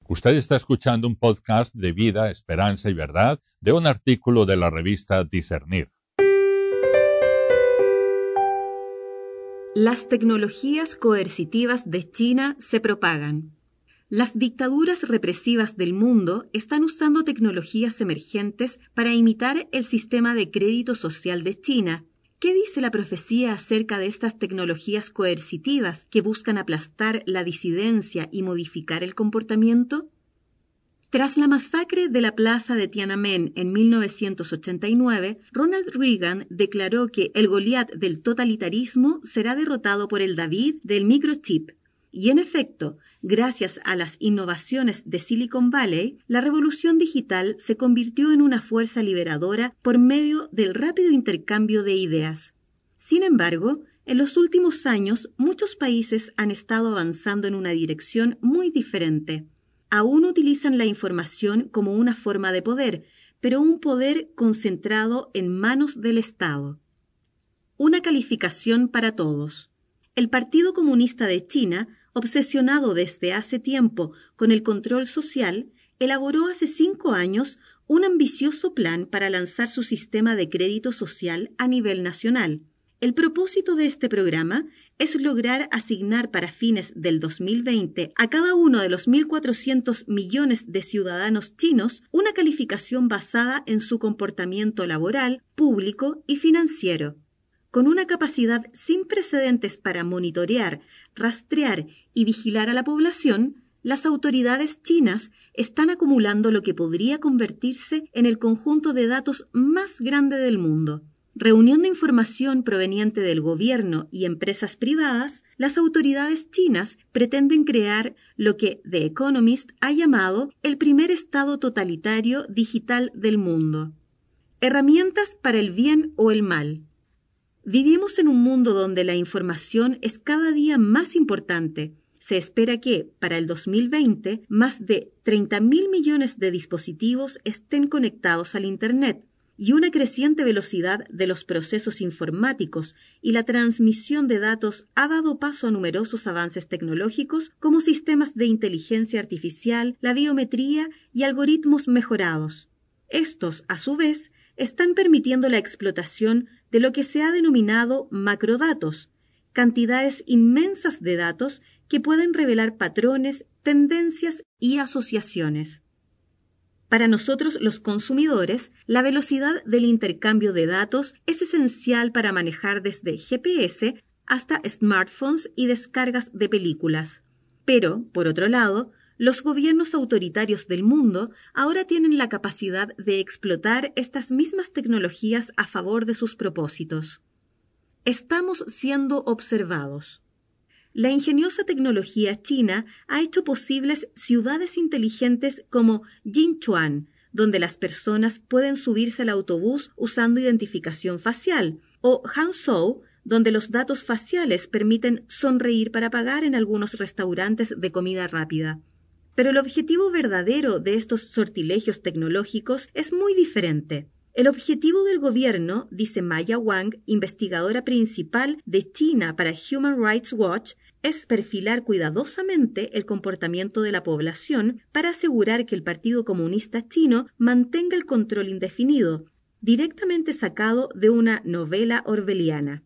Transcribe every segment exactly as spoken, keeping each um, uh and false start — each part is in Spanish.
Usted está escuchando un podcast de vida, esperanza y verdad de un artículo de la revista Discernir. Las tecnologías coercitivas de China se propagan. Las dictaduras represivas del mundo están usando tecnologías emergentes para imitar el sistema de crédito social de China. ¿Qué dice la profecía acerca de estas tecnologías coercitivas que buscan aplastar la disidencia y modificar el comportamiento? Tras la masacre de la plaza de Tiananmen en mil novecientos ochenta y nueve, Ronald Reagan declaró que el Goliat del totalitarismo será derrotado por el David del microchip. Y en efecto, gracias a las innovaciones de Silicon Valley, la revolución digital se convirtió en una fuerza liberadora por medio del rápido intercambio de ideas. Sin embargo, en los últimos años, muchos países han estado avanzando en una dirección muy diferente. Aún utilizan la información como una forma de poder, pero un poder concentrado en manos del Estado. Una calificación para todos. El Partido Comunista de China, obsesionado desde hace tiempo con el control social, elaboró hace cinco años un ambicioso plan para lanzar su sistema de crédito social a nivel nacional. El propósito de este programa es lograr asignar para fines del dos mil veinte a cada uno de los mil cuatrocientos millones de ciudadanos chinos una calificación basada en su comportamiento laboral, público y financiero. Con una capacidad sin precedentes para monitorear, rastrear y vigilar a la población, las autoridades chinas están acumulando lo que podría convertirse en el conjunto de datos más grande del mundo. Reuniendo información proveniente del gobierno y empresas privadas, las autoridades chinas pretenden crear lo que The Economist ha llamado el primer estado totalitario digital del mundo. Herramientas para el bien o el mal. Vivimos en un mundo donde la información es cada día más importante. Se espera que, para el dos mil veinte, más de treinta mil millones de dispositivos estén conectados al Internet, y una creciente velocidad de los procesos informáticos y la transmisión de datos ha dado paso a numerosos avances tecnológicos como sistemas de inteligencia artificial, la biometría y algoritmos mejorados. Estos, a su vez, están permitiendo la explotación de lo que se ha denominado macrodatos, cantidades inmensas de datos que pueden revelar patrones, tendencias y asociaciones. Para nosotros los consumidores, la velocidad del intercambio de datos es esencial para manejar desde G P S hasta smartphones y descargas de películas. Pero, por otro lado, los gobiernos autoritarios del mundo ahora tienen la capacidad de explotar estas mismas tecnologías a favor de sus propósitos. Estamos siendo observados. La ingeniosa tecnología china ha hecho posibles ciudades inteligentes como Jinchuan, donde las personas pueden subirse al autobús usando identificación facial, o Hangzhou, donde los datos faciales permiten sonreír para pagar en algunos restaurantes de comida rápida. Pero el objetivo verdadero de estos sortilegios tecnológicos es muy diferente. El objetivo del gobierno, dice Maya Wang, investigadora principal de China para Human Rights Watch, es perfilar cuidadosamente el comportamiento de la población para asegurar que el Partido Comunista Chino mantenga el control indefinido, directamente sacado de una novela orwelliana.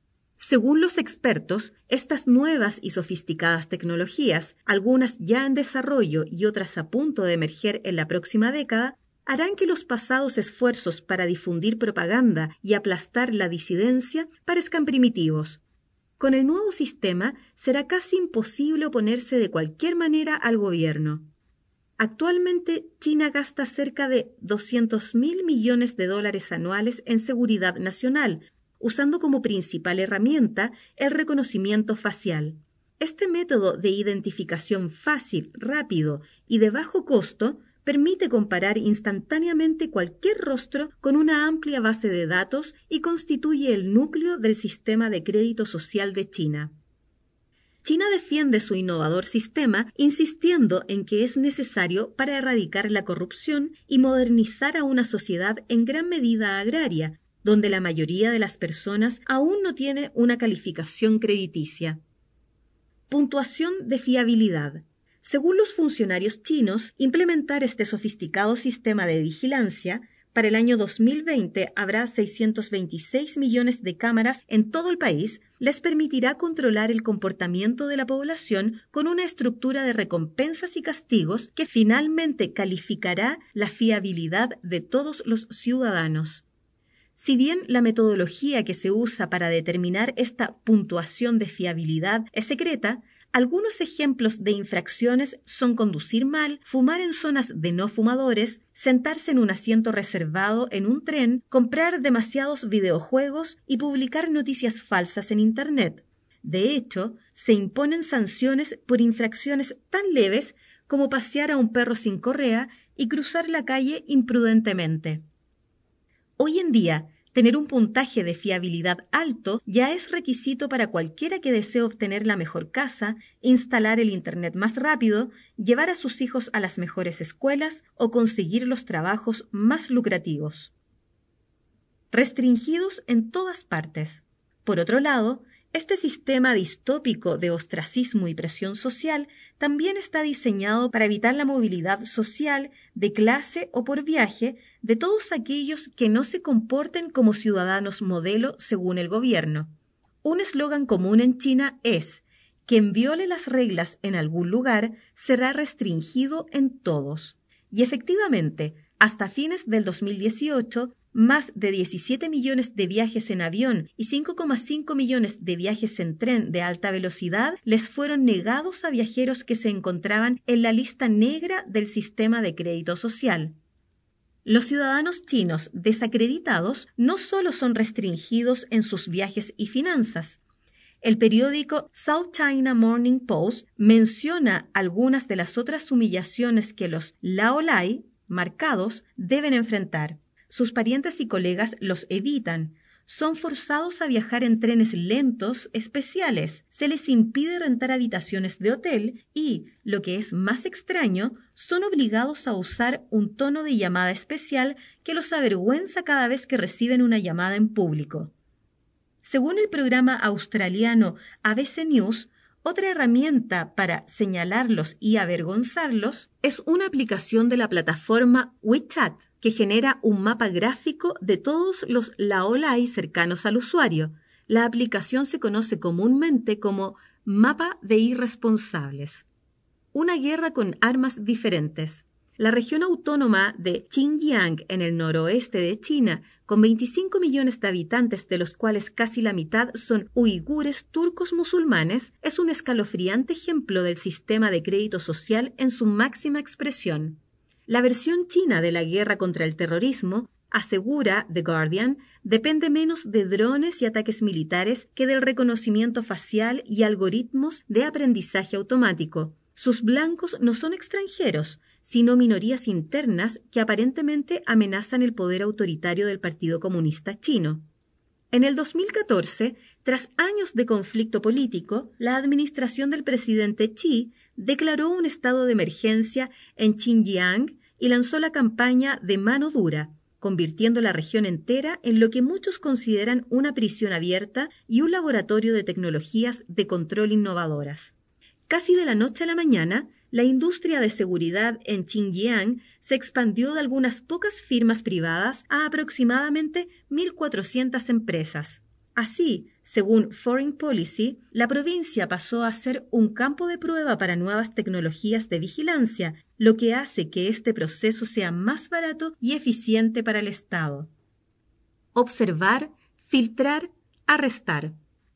Según los expertos, estas nuevas y sofisticadas tecnologías, algunas ya en desarrollo y otras a punto de emerger en la próxima década, harán que los pasados esfuerzos para difundir propaganda y aplastar la disidencia parezcan primitivos. Con el nuevo sistema será casi imposible oponerse de cualquier manera al gobierno. Actualmente, China gasta cerca de doscientos mil millones de dólares anuales en seguridad nacional, usando como principal herramienta el reconocimiento facial. Este método de identificación fácil, rápido y de bajo costo permite comparar instantáneamente cualquier rostro con una amplia base de datos y constituye el núcleo del sistema de crédito social de China. China defiende su innovador sistema, insistiendo en que es necesario para erradicar la corrupción y modernizar a una sociedad en gran medida agraria, donde la mayoría de las personas aún no tiene una calificación crediticia. Puntuación de fiabilidad. Según los funcionarios chinos, implementar este sofisticado sistema de vigilancia para el año dos mil veinte habrá seiscientos veintiséis millones de cámaras en todo el país, les permitirá controlar el comportamiento de la población con una estructura de recompensas y castigos que finalmente calificará la fiabilidad de todos los ciudadanos. Si bien la metodología que se usa para determinar esta puntuación de fiabilidad es secreta, algunos ejemplos de infracciones son conducir mal, fumar en zonas de no fumadores, sentarse en un asiento reservado en un tren, comprar demasiados videojuegos y publicar noticias falsas en Internet. De hecho, se imponen sanciones por infracciones tan leves como pasear a un perro sin correa y cruzar la calle imprudentemente. Hoy en día, tener un puntaje de fiabilidad alto ya es requisito para cualquiera que desee obtener la mejor casa, instalar el Internet más rápido, llevar a sus hijos a las mejores escuelas o conseguir los trabajos más lucrativos. Restringidos en todas partes. Por otro lado, este sistema distópico de ostracismo y presión social también está diseñado para evitar la movilidad social, de clase o por viaje de todos aquellos que no se comporten como ciudadanos modelo según el gobierno. Un eslogan común en China es: quien viole las reglas en algún lugar será restringido en todos. Y efectivamente, hasta fines del dos mil dieciocho, más de diecisiete millones de viajes en avión y cinco coma cinco millones de viajes en tren de alta velocidad les fueron negados a viajeros que se encontraban en la lista negra del sistema de crédito social. Los ciudadanos chinos desacreditados no solo son restringidos en sus viajes y finanzas. El periódico South China Morning Post menciona algunas de las otras humillaciones que los laolai, marcados, deben enfrentar. Sus parientes y colegas los evitan. Son forzados a viajar en trenes lentos especiales. Se les impide rentar habitaciones de hotel y, lo que es más extraño, son obligados a usar un tono de llamada especial que los avergüenza cada vez que reciben una llamada en público. Según el programa australiano A B C News, otra herramienta para señalarlos y avergonzarlos es una aplicación de la plataforma WeChat, que genera un mapa gráfico de todos los laolai cercanos al usuario. La aplicación se conoce comúnmente como Mapa de Irresponsables. Una guerra con armas diferentes. La región autónoma de Xinjiang, en el noroeste de China, con veinticinco millones de habitantes, de los cuales casi la mitad son uigures turcos musulmanes, es un escalofriante ejemplo del sistema de crédito social en su máxima expresión. La versión china de la guerra contra el terrorismo, asegura The Guardian, depende menos de drones y ataques militares que del reconocimiento facial y algoritmos de aprendizaje automático. Sus blancos no son extranjeros, sino minorías internas que aparentemente amenazan el poder autoritario del Partido Comunista Chino. En el dos mil catorce, tras años de conflicto político, la administración del presidente Xi declaró un estado de emergencia en Xinjiang y lanzó la campaña de mano dura, convirtiendo la región entera en lo que muchos consideran una prisión abierta y un laboratorio de tecnologías de control innovadoras. Casi de la noche a la mañana, la industria de seguridad en Xinjiang se expandió de algunas pocas firmas privadas a aproximadamente mil cuatrocientas empresas. Así, según Foreign Policy, la provincia pasó a ser un campo de prueba para nuevas tecnologías de vigilancia, lo que hace que este proceso sea más barato y eficiente para el Estado. Observar, filtrar, arrestar.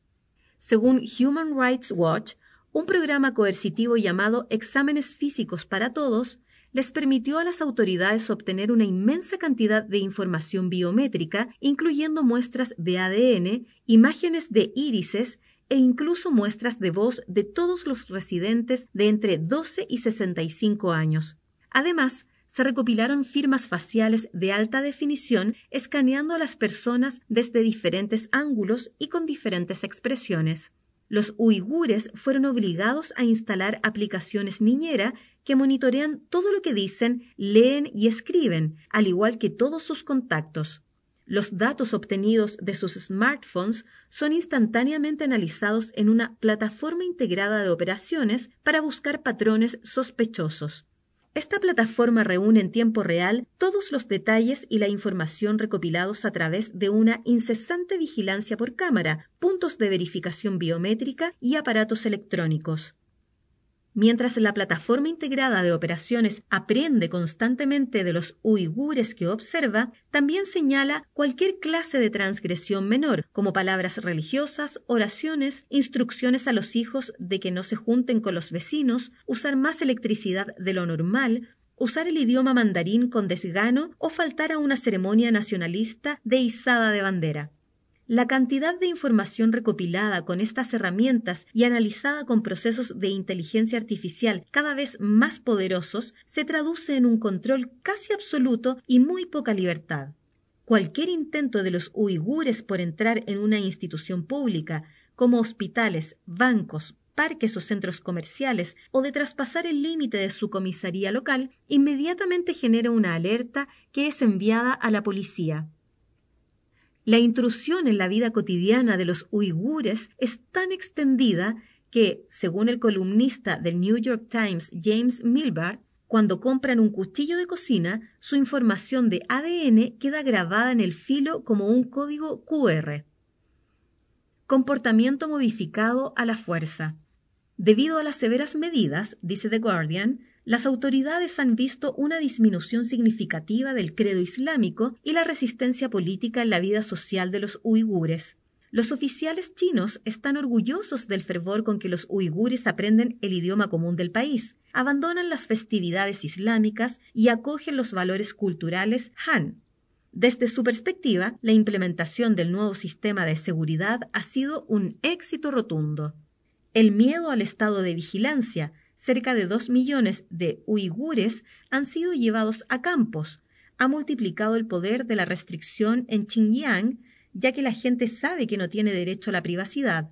Según Human Rights Watch, un programa coercitivo llamado Exámenes Físicos para Todos les permitió a las autoridades obtener una inmensa cantidad de información biométrica, incluyendo muestras de A D N, imágenes de írises e incluso muestras de voz de todos los residentes de entre doce y sesenta y cinco años. Además, se recopilaron firmas faciales de alta definición escaneando a las personas desde diferentes ángulos y con diferentes expresiones. Los uigures fueron obligados a instalar aplicaciones niñera que monitorean todo lo que dicen, leen y escriben, al igual que todos sus contactos. Los datos obtenidos de sus smartphones son instantáneamente analizados en una plataforma integrada de operaciones para buscar patrones sospechosos. Esta plataforma reúne en tiempo real todos los detalles y la información recopilados a través de una incesante vigilancia por cámara, puntos de verificación biométrica y aparatos electrónicos. Mientras la plataforma integrada de operaciones aprende constantemente de los uigures que observa, también señala cualquier clase de transgresión menor, como palabras religiosas, oraciones, instrucciones a los hijos de que no se junten con los vecinos, usar más electricidad de lo normal, usar el idioma mandarín con desgano o faltar a una ceremonia nacionalista de izada de bandera. La cantidad de información recopilada con estas herramientas y analizada con procesos de inteligencia artificial cada vez más poderosos se traduce en un control casi absoluto y muy poca libertad. Cualquier intento de los uigures por entrar en una institución pública, como hospitales, bancos, parques o centros comerciales, o de traspasar el límite de su comisaría local, inmediatamente genera una alerta que es enviada a la policía. La intrusión en la vida cotidiana de los uigures es tan extendida que, según el columnista del New York Times James Milbard, cuando compran un cuchillo de cocina, su información de A D N queda grabada en el filo como un código Q R. Comportamiento modificado a la fuerza. Debido a las severas medidas, dice The Guardian, las autoridades han visto una disminución significativa del credo islámico y la resistencia política en la vida social de los uigures. Los oficiales chinos están orgullosos del fervor con que los uigures aprenden el idioma común del país, abandonan las festividades islámicas y acogen los valores culturales Han. Desde su perspectiva, la implementación del nuevo sistema de seguridad ha sido un éxito rotundo. El miedo al estado de vigilancia. Cerca de dos millones de uigures han sido llevados a campos. Ha multiplicado el poder de la restricción en Xinjiang, ya que la gente sabe que no tiene derecho a la privacidad.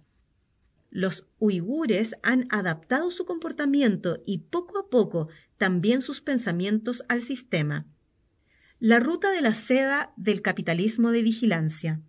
Los uigures han adaptado su comportamiento y poco a poco también sus pensamientos al sistema. La ruta de la seda del capitalismo de vigilancia.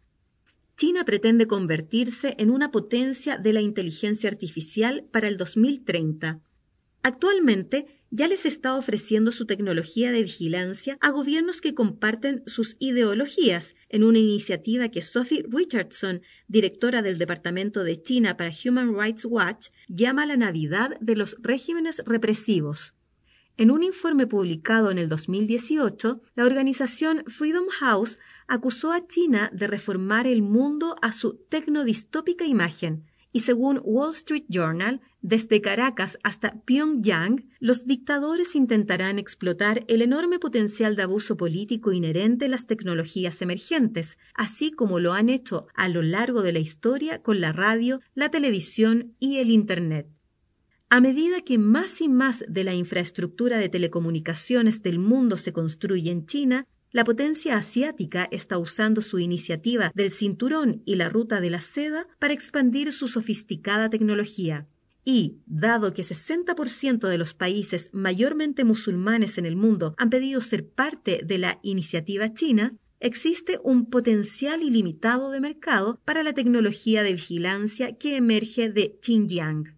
China pretende convertirse en una potencia de la inteligencia artificial para el dos mil treinta. Actualmente, ya les está ofreciendo su tecnología de vigilancia a gobiernos que comparten sus ideologías, en una iniciativa que Sophie Richardson, directora del Departamento de China para Human Rights Watch, llama la Navidad de los regímenes represivos. En un informe publicado en el dos mil dieciocho, la organización Freedom House acusó a China de reformar el mundo a su tecnodistópica imagen, y según Wall Street Journal, desde Caracas hasta Pyongyang, los dictadores intentarán explotar el enorme potencial de abuso político inherente en las tecnologías emergentes, así como lo han hecho a lo largo de la historia con la radio, la televisión y el Internet. A medida que más y más de la infraestructura de telecomunicaciones del mundo se construye en China, la potencia asiática está usando su iniciativa del cinturón y la ruta de la seda para expandir su sofisticada tecnología. Y, dado que sesenta por ciento de los países mayormente musulmanes en el mundo han pedido ser parte de la iniciativa china, existe un potencial ilimitado de mercado para la tecnología de vigilancia que emerge de Xinjiang.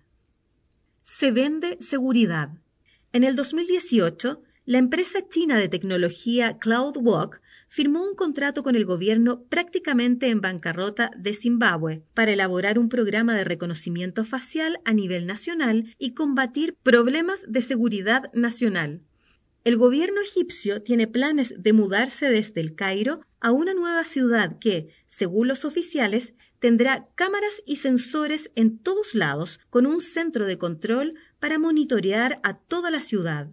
Se vende seguridad. En el dos mil dieciocho, la empresa china de tecnología CloudWalk firmó un contrato con el gobierno prácticamente en bancarrota de Zimbabue para elaborar un programa de reconocimiento facial a nivel nacional y combatir problemas de seguridad nacional. El gobierno egipcio tiene planes de mudarse desde el Cairo a una nueva ciudad que, según los oficiales, tendrá cámaras y sensores en todos lados con un centro de control para monitorear a toda la ciudad.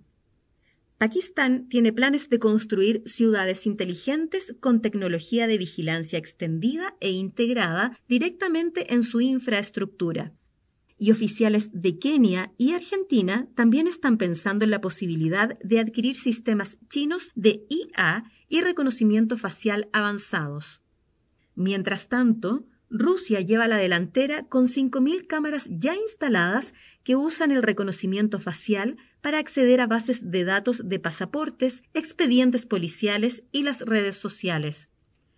Pakistán tiene planes de construir ciudades inteligentes con tecnología de vigilancia extendida e integrada directamente en su infraestructura. Y oficiales de Kenia y Argentina también están pensando en la posibilidad de adquirir sistemas chinos de I A y reconocimiento facial avanzados. Mientras tanto, Rusia lleva la delantera con cinco mil cámaras ya instaladas que usan el reconocimiento facial para acceder a bases de datos de pasaportes, expedientes policiales y las redes sociales.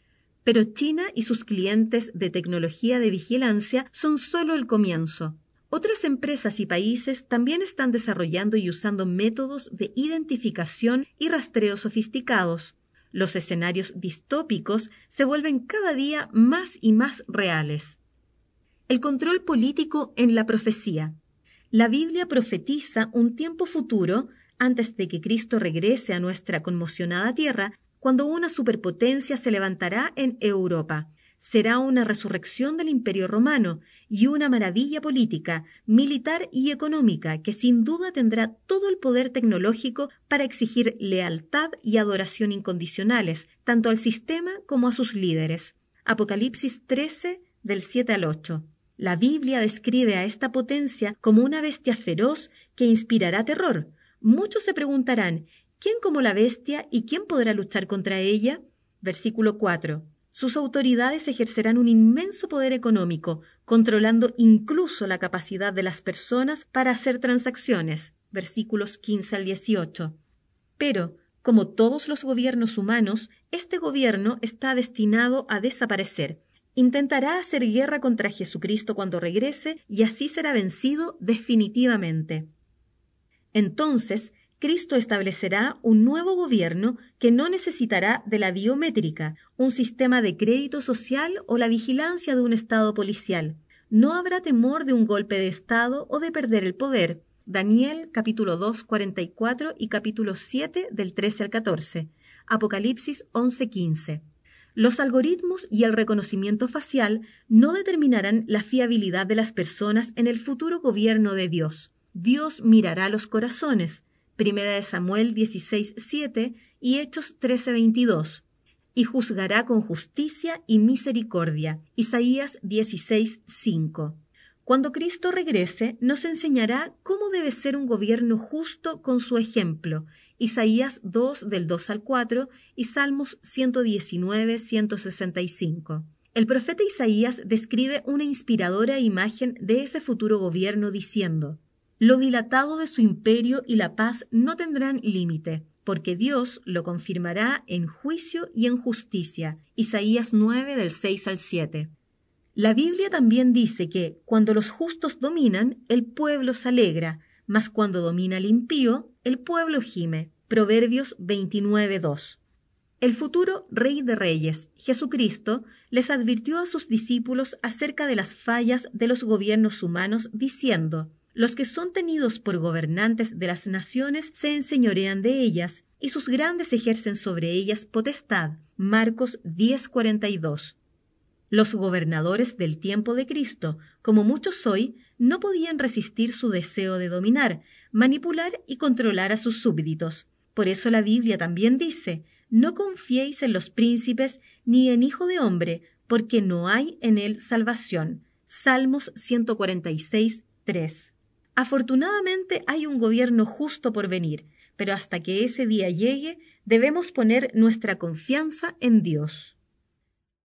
Pero China y sus clientes de tecnología de vigilancia son solo el comienzo. Otras empresas y países también están desarrollando y usando métodos de identificación y rastreo sofisticados. Los escenarios distópicos se vuelven cada día más y más reales. El control político en la profecía. La Biblia profetiza un tiempo futuro antes de que Cristo regrese a nuestra conmocionada tierra, cuando una superpotencia se levantará en Europa. Será una resurrección del Imperio Romano y una maravilla política, militar y económica que sin duda tendrá todo el poder tecnológico para exigir lealtad y adoración incondicionales, tanto al sistema como a sus líderes. Apocalipsis trece, del siete al ocho. La Biblia describe a esta potencia como una bestia feroz que inspirará terror. Muchos se preguntarán, ¿quién como la bestia y quién podrá luchar contra ella? Versículo cuatro. Sus autoridades ejercerán un inmenso poder económico, controlando incluso la capacidad de las personas para hacer transacciones. Versículos quince al dieciocho. Pero, como todos los gobiernos humanos, este gobierno está destinado a desaparecer. Intentará hacer guerra contra Jesucristo cuando regrese y así será vencido definitivamente. Entonces, Cristo establecerá un nuevo gobierno que no necesitará de la biométrica, un sistema de crédito social o la vigilancia de un Estado policial. No habrá temor de un golpe de Estado o de perder el poder. Daniel capítulo dos, cuarenta y cuatro y capítulo siete del trece al catorce. Apocalipsis once, quince. Los algoritmos y el reconocimiento facial no determinarán la fiabilidad de las personas en el futuro gobierno de Dios. Dios mirará los corazones. Primera de Samuel dieciséis, siete y Hechos trece, veintidós. Y juzgará con justicia y misericordia. Isaías dieciséis, cinco. Cuando Cristo regrese, nos enseñará cómo debe ser un gobierno justo con su ejemplo. Isaías dos, del dos al cuatro y Salmos ciento diecinueve, ciento sesenta y cinco. El profeta Isaías describe una inspiradora imagen de ese futuro gobierno diciendo: lo dilatado de su imperio y la paz no tendrán límite, porque Dios lo confirmará en juicio y en justicia. Isaías nueve, del seis al siete. La Biblia también dice que cuando los justos dominan, el pueblo se alegra, mas cuando domina el impío, el pueblo gime. Proverbios veintinueve, dos. El futuro Rey de Reyes, Jesucristo, les advirtió a sus discípulos acerca de las fallas de los gobiernos humanos, diciendo: los que son tenidos por gobernantes de las naciones se enseñorean de ellas, y sus grandes ejercen sobre ellas potestad. Marcos diez, cuarenta y dos. Los gobernadores del tiempo de Cristo, como muchos hoy, no podían resistir su deseo de dominar, manipular y controlar a sus súbditos. Por eso la Biblia también dice: no confiéis en los príncipes ni en hijo de hombre, porque no hay en él salvación. Salmos ciento cuarenta y seis, tres. Afortunadamente hay un gobierno justo por venir, pero hasta que ese día llegue, debemos poner nuestra confianza en Dios.